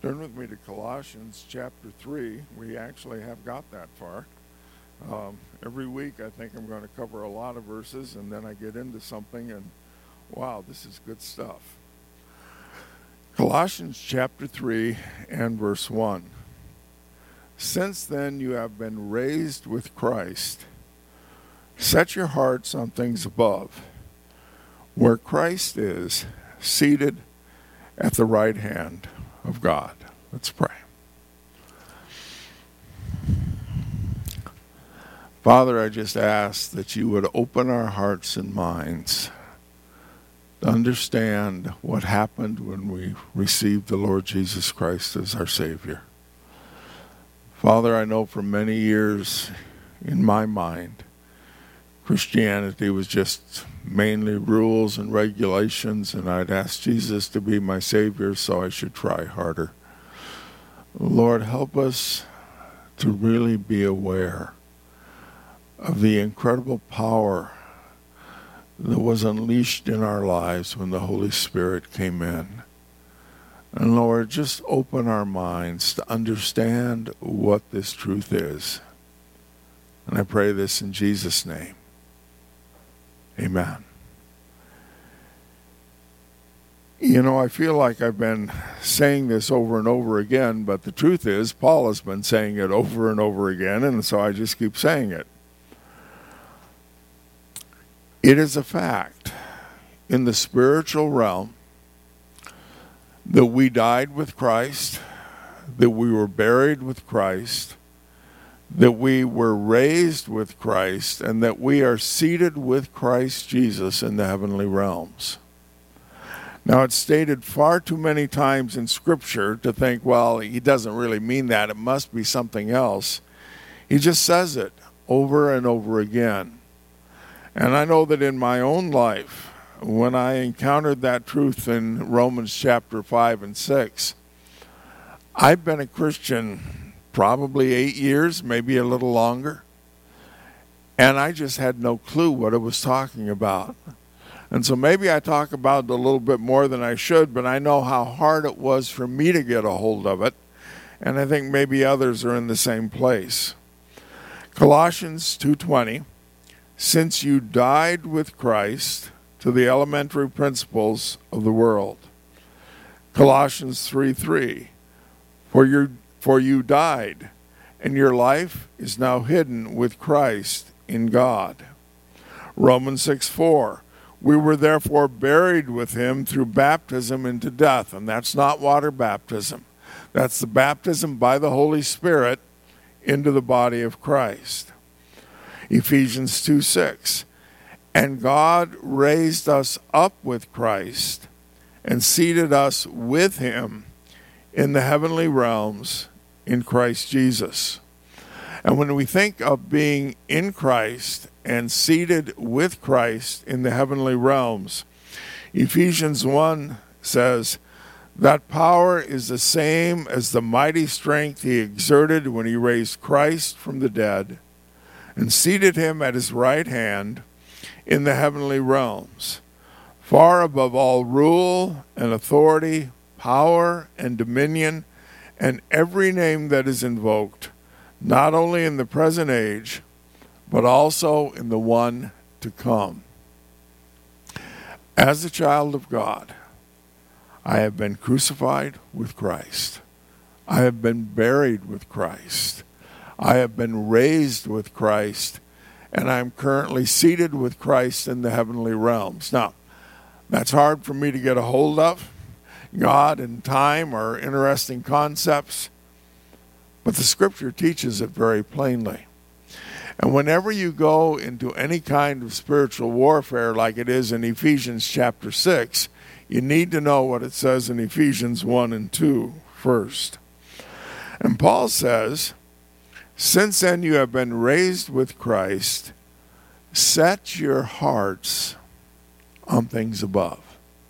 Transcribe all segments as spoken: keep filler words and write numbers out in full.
Turn with me to Colossians chapter three. We actually have got that far. Um, every week I think I'm going to cover a lot of verses, and then I get into something, and wow, this is good stuff. Colossians chapter three and verse one. Since then you have been raised with Christ. Set your hearts on things above, where Christ is, seated at the right hand of God. Let's pray. Father, I just ask that you would open our hearts and minds to understand what happened when we received the Lord Jesus Christ as our Savior. Father, I know for many years in my mind, Christianity was just mainly rules and regulations, and I'd ask Jesus to be my Savior, so I should try harder. Lord, help us to really be aware of the incredible power that was unleashed in our lives when the Holy Spirit came in. And Lord, just open our minds to understand what this truth is. And I pray this in Jesus' name. Amen. You know, I feel like I've been saying this over and over again, but the truth is, Paul has been saying it over and over again, and so I just keep saying it. It is a fact in the spiritual realm that we died with Christ, that we were buried with Christ, that we were raised with Christ, and that we are seated with Christ Jesus in the heavenly realms. Now, it's stated far too many times in Scripture to think, well, he doesn't really mean that. It must be something else. He just says it over and over again. And I know that in my own life, when I encountered that truth in Romans chapter five and six, I've been a Christian probably eight years, maybe a little longer. And I just had no clue what it was talking about. And so maybe I talk about it a little bit more than I should, but I know how hard it was for me to get a hold of it. And I think maybe others are in the same place. Colossians two twenty, since you died with Christ to the elementary principles of the world. Colossians three three, for your For you died, and your life is now hidden with Christ in God. Romans six four, we were therefore buried with him through baptism into death. And that's not water baptism. That's the baptism by the Holy Spirit into the body of Christ. Ephesians two six, and God raised us up with Christ and seated us with him in the heavenly realms in Christ Jesus. And when we think of being in Christ and seated with Christ in the heavenly realms, Ephesians one says, that power is the same as the mighty strength he exerted when he raised Christ from the dead and seated him at his right hand in the heavenly realms, far above all rule and authority, power and dominion, and every name that is invoked, not only in the present age, but also in the one to come. As a child of God, I have been crucified with Christ. I have been buried with Christ. I have been raised with Christ, and I am currently seated with Christ in the heavenly realms. Now, that's hard for me to get a hold of. God and time are interesting concepts, but the Scripture teaches it very plainly. And whenever you go into any kind of spiritual warfare like it is in Ephesians chapter six, you need to know what it says in Ephesians one and two first. And Paul says, since then you have been raised with Christ, set your hearts on things above.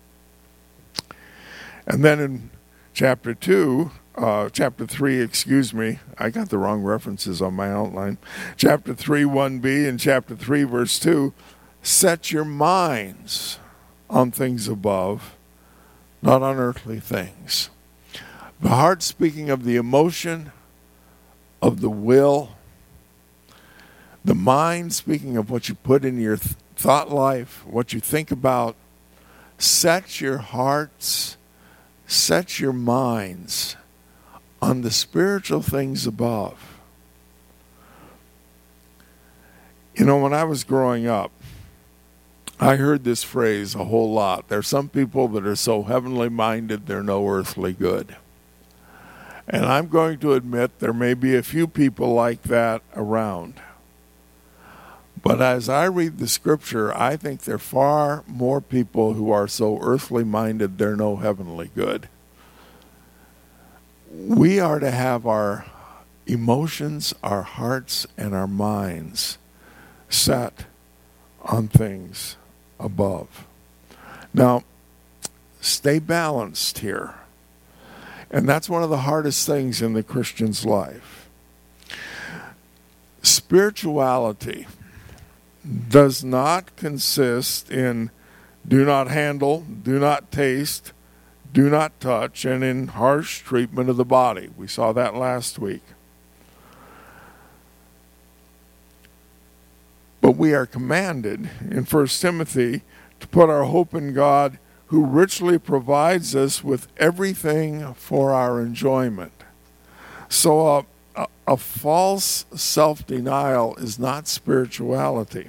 And then in chapter two, uh, chapter three, excuse me, I got the wrong references on my outline. Chapter three, one b, and chapter three, verse two, set your minds on things above, not on earthly things. The heart speaking of the emotion, of the will. The mind speaking of what you put in your th- thought life, what you think about. Set your hearts, set your minds on the spiritual things above. You know, when I was growing up, I heard this phrase a whole lot. There's some people that are so heavenly minded, they're no earthly good. And I'm going to admit there may be a few people like that around. But as I read the scripture, I think there are far more people who are so earthly minded, they're no heavenly good. We are to have our emotions, our hearts, and our minds set on things above. Now, stay balanced here. And that's one of the hardest things in the Christian's life. Spirituality does not consist in do not handle, do not taste, do not touch, and in harsh treatment of the body. We saw that last week. But we are commanded in First Timothy to put our hope in God, who richly provides us with everything for our enjoyment. So a, a, a false self-denial is not spirituality.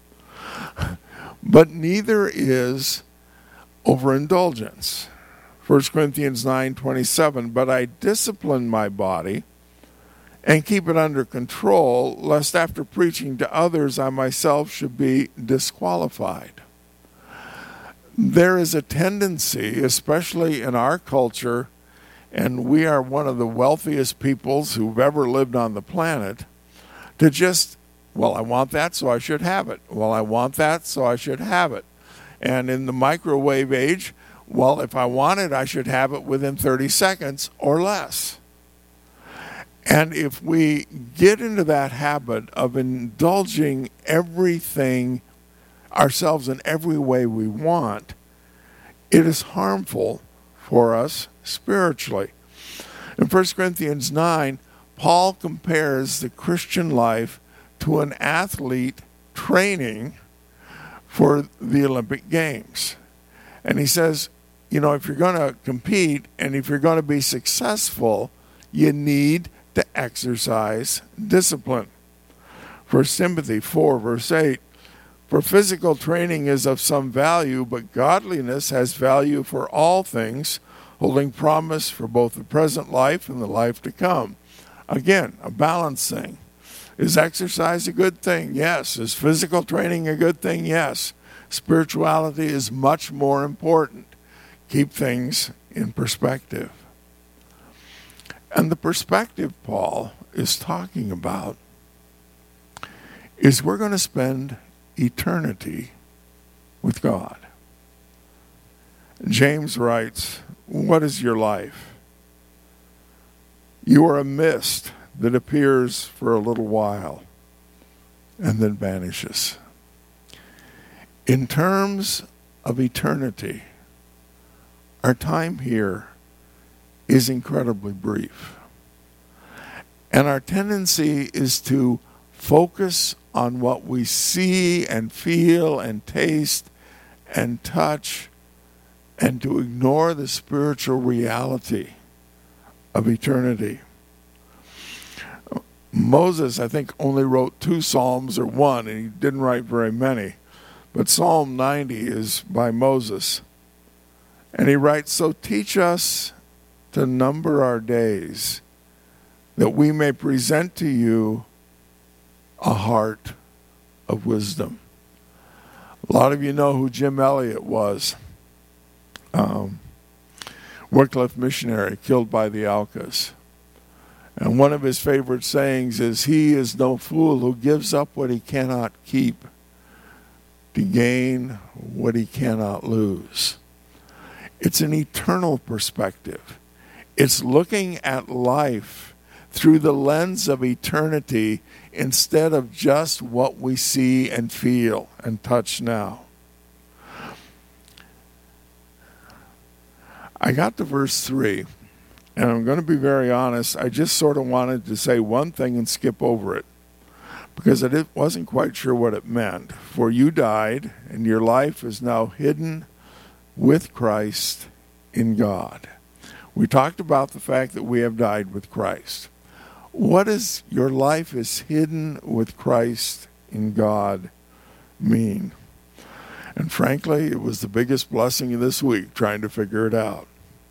But neither is overindulgence. First Corinthians nine twenty-seven, but I discipline my body and keep it under control, lest after preaching to others I myself should be disqualified. There is a tendency, especially in our culture, and we are one of the wealthiest peoples who've ever lived on the planet, to just, well, I want that, so I should have it. Well, I want that, so I should have it. And in the microwave age, well, if I want it, I should have it within thirty seconds or less. And if we get into that habit of indulging everything ourselves in every way we want, it is harmful for us spiritually. In First Corinthians nine, Paul compares the Christian life to an athlete training for the Olympic Games. And he says, you know, if you're going to compete and if you're going to be successful, you need to exercise discipline. First Timothy four, verse eight, for physical training is of some value, but godliness has value for all things, holding promise for both the present life and the life to come. Again, a balance thing. Is exercise a good thing? Yes. Is physical training a good thing? Yes. Spirituality is much more important. Keep things in perspective. And the perspective Paul is talking about is we're going to spend eternity with God. James writes, what is your life? You are a mist that appears for a little while and then vanishes. In terms of eternity, our time here is incredibly brief. And our tendency is to focus on what we see and feel and taste and touch, and to ignore the spiritual reality of eternity. Moses, I think, only wrote two Psalms or one, and he didn't write very many. But Psalm ninety is by Moses. And he writes, so teach us to number our days, that we may present to you a heart of wisdom. A lot of you know who Jim Elliot was. Um, Wycliffe missionary killed by the Alkas. And one of his favorite sayings is, he is no fool who gives up what he cannot keep to gain what he cannot lose. It's an eternal perspective. It's looking at life through the lens of eternity instead of just what we see and feel and touch now. I got to verse three, And I'm going to be very honest, I just sort of wanted to say one thing and skip over it, because I did, wasn't quite sure what it meant. For you died, and your life is now hidden with Christ in God. We talked about the fact that we have died with Christ. What does your life is hidden with Christ in God mean? And frankly, it was the biggest blessing of this week, trying to figure it out.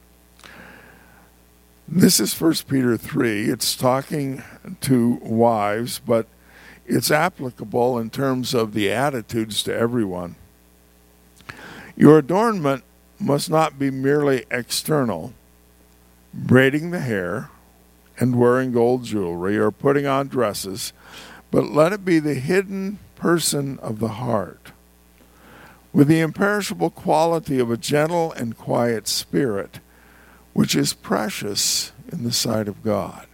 This is First Peter three. It's talking to wives, but it's applicable in terms of the attitudes to everyone. Your adornment must not be merely external, braiding the hair and wearing gold jewelry or putting on dresses, but let it be the hidden person of the heart, with the imperishable quality of a gentle and quiet spirit, which is precious in the sight of God.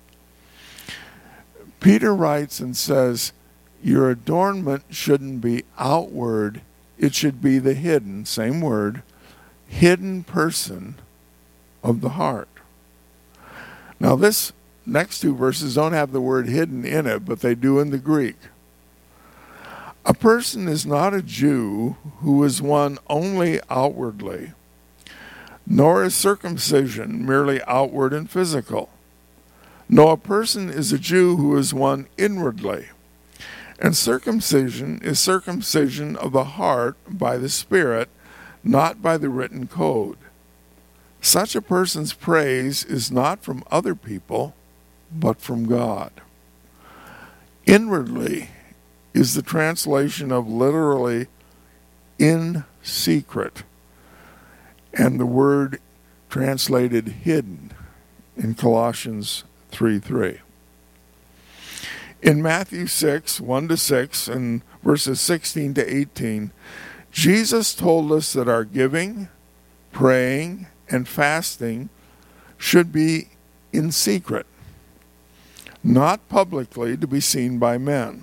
Peter writes and says, your adornment shouldn't be outward, it should be the hidden, same word, hidden person of the heart. Now this next two verses don't have the word hidden in it, but they do in the Greek. A person is not a Jew who is one only outwardly, nor is circumcision merely outward and physical. No, a person is a Jew who is one inwardly, and circumcision is circumcision of the heart by the Spirit, not by the written code. Such a person's praise is not from other people, but from God. Inwardly is the translation of literally in secret, and the word translated hidden in Colossians three three. In Matthew six, one to six, and verses sixteen to eighteen, Jesus told us that our giving, praying, and fasting should be in secret, not publicly to be seen by men.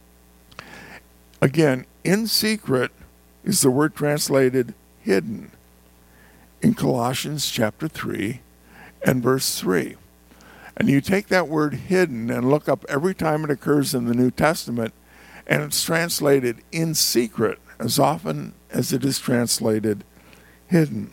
Again, in secret is the word translated hidden in Colossians chapter three and verse three. And you take that word hidden and look up every time it occurs in the New Testament, and it's translated in secret as often as it is translated hidden.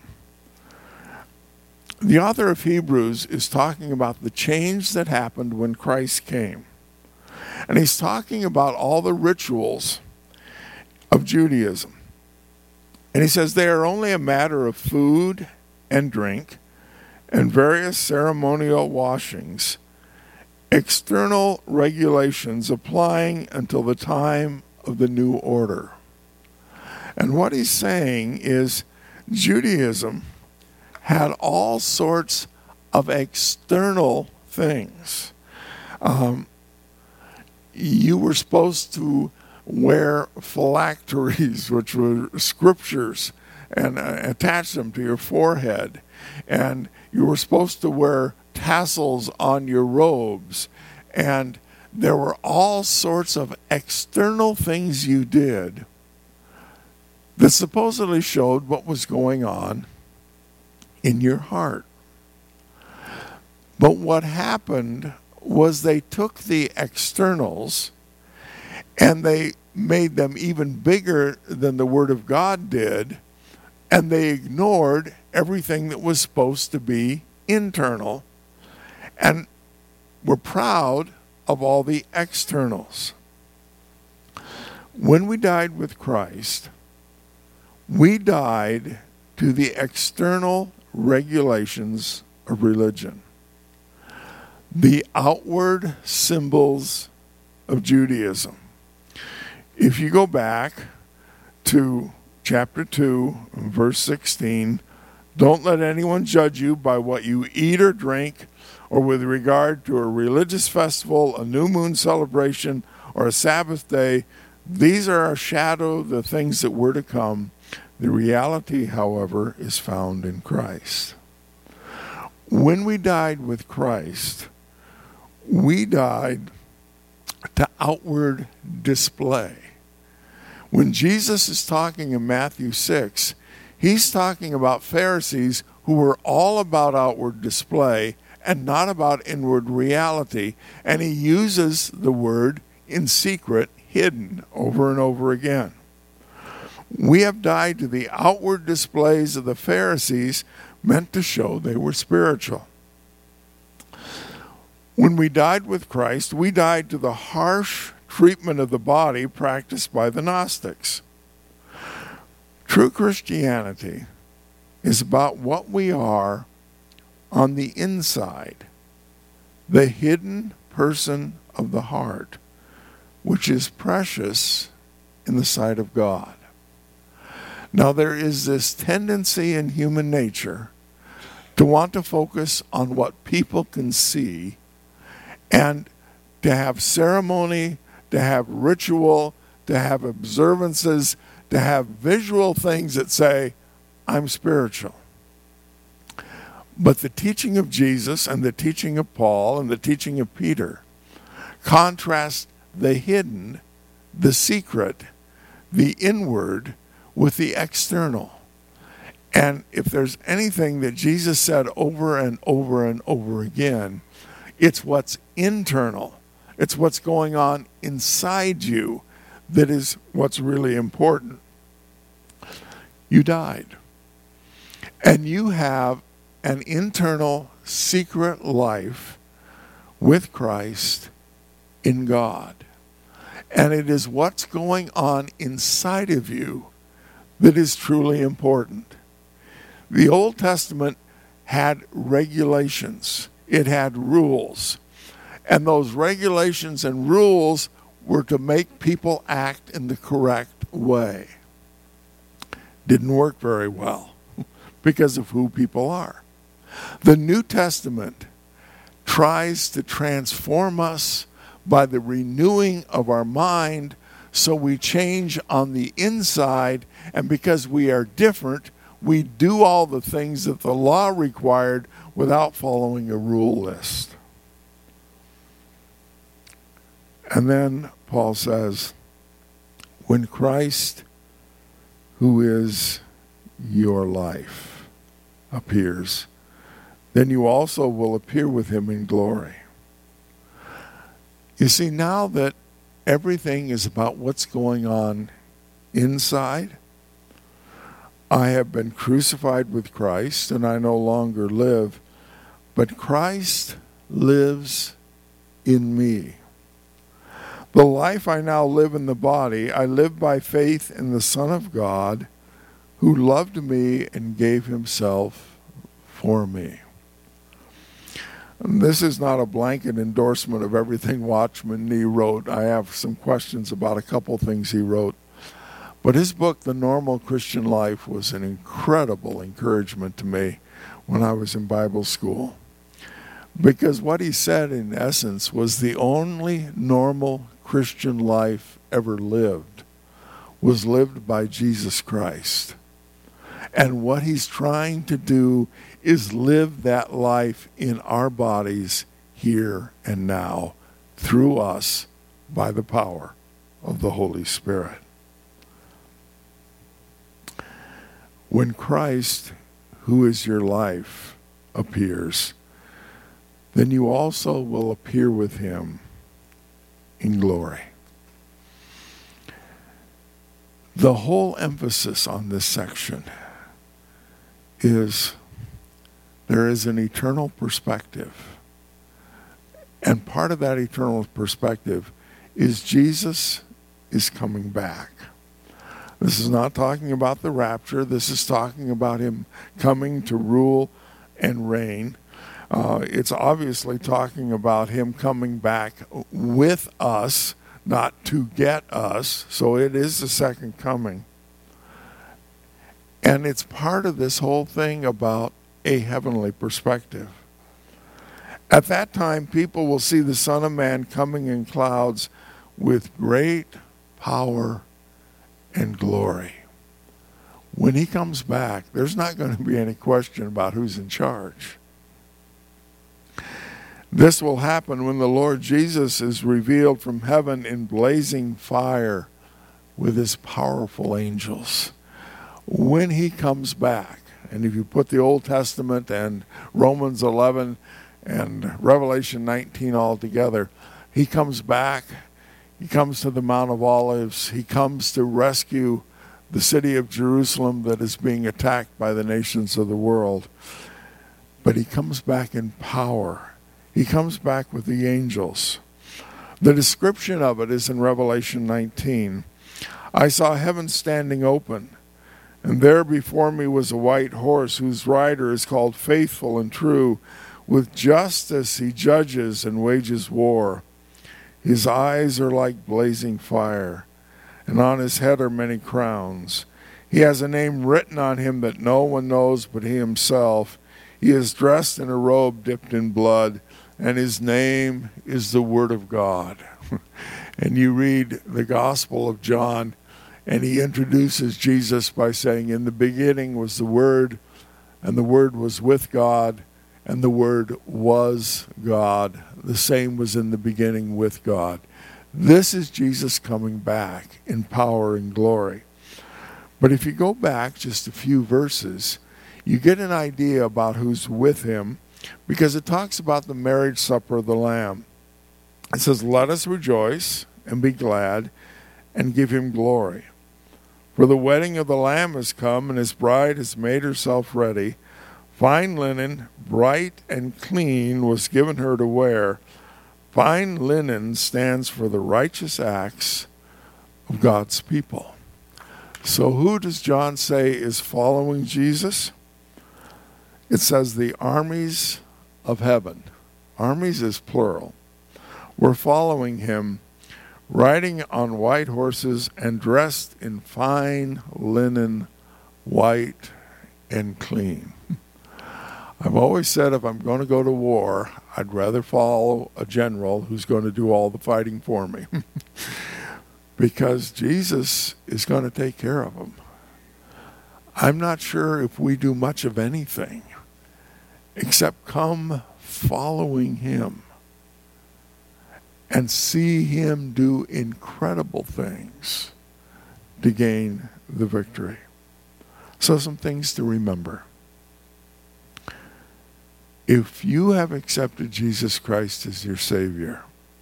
The author of Hebrews is talking about the change that happened when Christ came. And he's talking about all the rituals of Judaism. And he says they are only a matter of food and drink and various ceremonial washings, external regulations applying until the time of the new order. And what he's saying is Judaism had all sorts of external things. Um, you were supposed to wear phylacteries, which were scriptures, and uh, attach them to your forehead. And you were supposed to wear tassels on your robes. And there were all sorts of external things you did that supposedly showed what was going on in your heart. But what happened was they took the externals and they made them even bigger than the Word of God did, and they ignored everything that was supposed to be internal and were proud of all the externals. When we died with Christ, we died to the external regulations of religion, the outward symbols of Judaism. If you go back to chapter two, verse sixteen, don't let anyone judge you by what you eat or drink, or with regard to a religious festival, a new moon celebration, or a Sabbath day. These are a shadow of the things that were to come. The reality, however, is found in Christ. When we died with Christ, we died to outward display. When Jesus is talking in Matthew six, he's talking about Pharisees who are all about outward display and not about inward reality. And he uses the word in secret, hidden, over and over again. We have died to the outward displays of the Pharisees, meant to show they were spiritual. When we died with Christ, we died to the harsh treatment of the body practiced by the Gnostics. True Christianity is about what we are on the inside, the hidden person of the heart, which is precious in the sight of God. Now, there is this tendency in human nature to want to focus on what people can see and to have ceremony, to have ritual, to have observances, to have visual things that say, I'm spiritual. But the teaching of Jesus and the teaching of Paul and the teaching of Peter contrast the hidden, the secret, the inward with the external. And if there's anything that Jesus said over and over and over again, it's what's internal. It's what's going on inside you that is what's really important. You died. And you have an internal secret life with Christ in God. And it is what's going on inside of you that is truly important. The Old Testament had regulations. It had rules. And those regulations and rules were to make people act in the correct way. Didn't work very well because of who people are. The New Testament tries to transform us by the renewing of our mind so we change on the inside, and because we are different, we do all the things that the law required without following a rule list. And then Paul says, when Christ, who is your life, appears, then you also will appear with him in glory. You see, now that everything is about what's going on inside, I have been crucified with Christ, and I no longer live, but Christ lives in me. The life I now live in the body, I live by faith in the Son of God, who loved me and gave himself for me. And this is not a blanket endorsement of everything Watchman Nee wrote. I have some questions about a couple things he wrote. But his book, The Normal Christian Life, was an incredible encouragement to me when I was in Bible school. Because what he said, in essence, was the only normal Christian life ever lived was lived by Jesus Christ. And what he's trying to do is live that life in our bodies here and now through us by the power of the Holy Spirit. When Christ, who is your life, appears, then you also will appear with him in glory. The whole emphasis on this section is there is an eternal perspective. And part of that eternal perspective is Jesus is coming back. This is not talking about the rapture. This is talking about him coming to rule and reign. Uh, it's obviously talking about him coming back with us, not to get us. So it is the second coming. And it's part of this whole thing about a heavenly perspective. At that time, people will see the Son of Man coming in clouds with great power and glory. When he comes back, there's not going to be any question about who's in charge. This will happen when the Lord Jesus is revealed from heaven in blazing fire with his powerful angels. When he comes back, And if you put the Old Testament and Romans eleven and Revelation nineteen all together, he comes back. He comes to the Mount of Olives. He comes to rescue the city of Jerusalem that is being attacked by the nations of the world. But he comes back in power. He comes back with the angels. The description of it is in Revelation nineteen. I saw heaven standing open, and there before me was a white horse whose rider is called Faithful and True. With justice he judges and wages war. His eyes are like blazing fire, and on his head are many crowns. He has a name written on him that no one knows but he himself. He is dressed in a robe dipped in blood, and his name is the Word of God. And you read the Gospel of John, and he introduces Jesus by saying, in the beginning was the Word, and the Word was with God, and the Word was God. The same was in the beginning with God. This is Jesus coming back in power and glory. But if you go back just a few verses, you get an idea about who's with him, because it talks about the marriage supper of the Lamb. It says, let us rejoice and be glad and give him glory. For the wedding of the Lamb has come, and his bride has made herself ready. Fine linen, bright and clean, was given her to wear. Fine linen stands for the righteous acts of God's people. So who does John say is following Jesus? It says the armies of heaven. Armies is plural. We're following him, riding on white horses and dressed in fine linen, white and clean. I've always said if I'm going to go to war, I'd rather follow a general who's going to do all the fighting for me. Because Jesus is going to take care of them. I'm not sure if we do much of anything except come following him and see him do incredible things to gain the victory. So some things to remember. If you have accepted Jesus Christ as your Savior,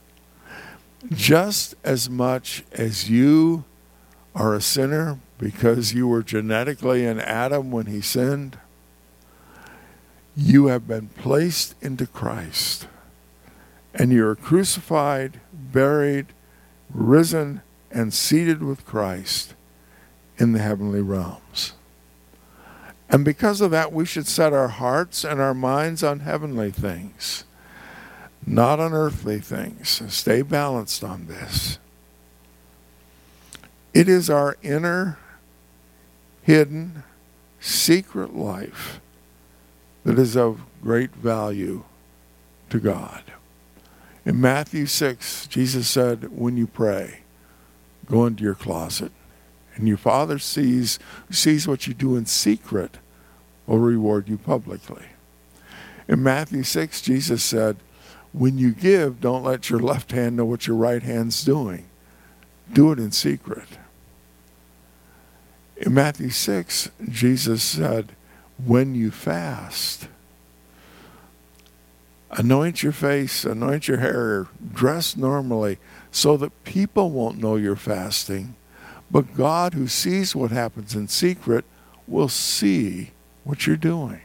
just as much as you are a sinner because you were genetically in Adam when he sinned, you have been placed into Christ. And you are crucified, buried, risen, and seated with Christ in the heavenly realms. And because of that, we should set our hearts and our minds on heavenly things, not on earthly things. Stay balanced on this. It is our inner, hidden, secret life that is of great value to God. In Matthew six, Jesus said, when you pray, go into your closet, and your Father sees, sees what you do in secret will reward you publicly. In Matthew six, Jesus said, when you give, don't let your left hand know what your right hand's doing. Do it in secret. In Matthew six, Jesus said, when you fast, anoint your face, anoint your hair, dress normally so that people won't know you're fasting. But God, who sees what happens in secret, will see what you're doing.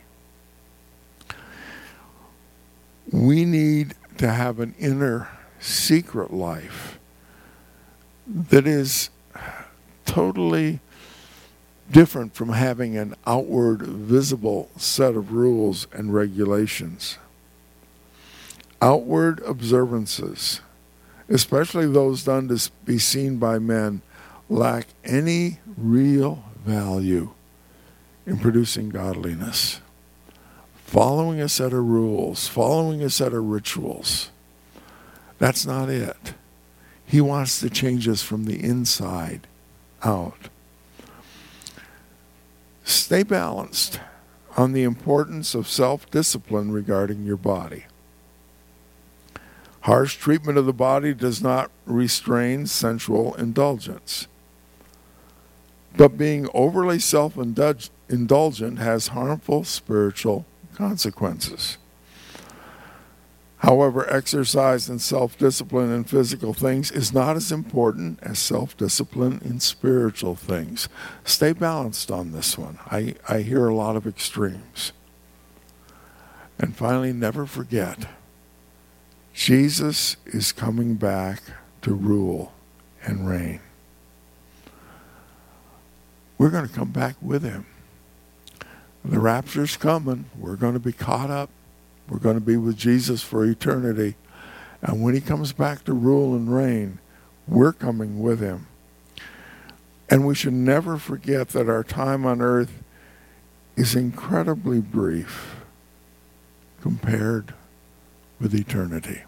We need to have an inner secret life that is totally different from having an outward visible set of rules and regulations. Outward observances, especially those done to be seen by men, lack any real value in producing godliness. Following a set of rules, following a set of rituals, that's not it. He wants to change us from the inside out. Stay balanced on the importance of self-discipline regarding your body. Harsh treatment of the body does not restrain sensual indulgence. But being overly self-indulgent indulgent has harmful spiritual consequences. However, exercise and self-discipline in physical things is not as important as self-discipline in spiritual things. Stay balanced on this one. I, I hear a lot of extremes. And finally, never forget, Jesus is coming back to rule and reign. We're going to come back with him. The rapture's coming. We're going to be caught up. We're going to be with Jesus for eternity. And when he comes back to rule and reign, we're coming with him. And we should never forget that our time on earth is incredibly brief compared with eternity.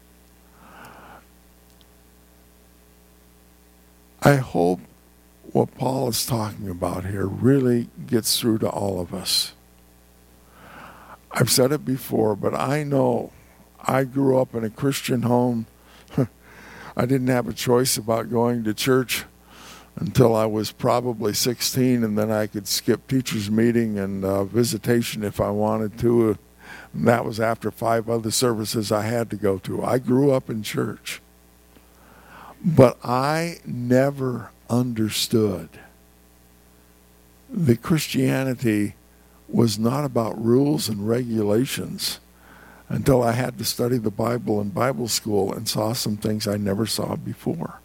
I hope what Paul is talking about here really gets through to all of us. I've said it before, but I know I grew up in a Christian home. I didn't have a choice about going to church until I was probably sixteen, and then I could skip teacher's meeting and uh, visitation if I wanted to. And that was after five other services I had to go to. I grew up in church. But I never understood that Christianity was not about rules and regulations until I had to study the Bible in Bible school and saw some things I never saw before.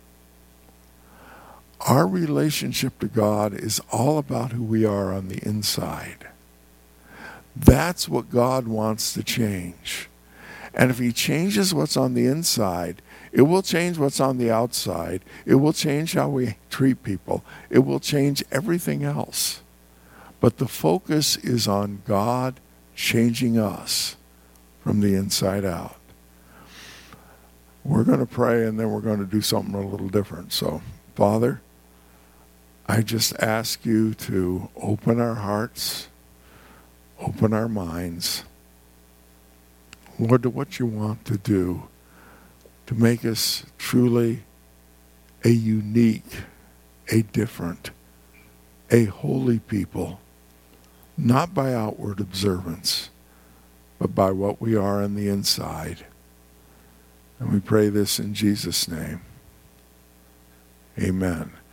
Our relationship to God is all about who we are on the inside. That's what God wants to change. And if he changes what's on the inside, it will change what's on the outside. It will change how we treat people. It will change everything else. But the focus is on God changing us from the inside out. We're going to pray, and then we're going to do something a little different. So, Father, I just ask you to open our hearts, open our minds, Lord, to what you want to do to make us truly a unique, a different, a holy people, not by outward observance, but by what we are on the inside. And we pray this in Jesus' name. Amen.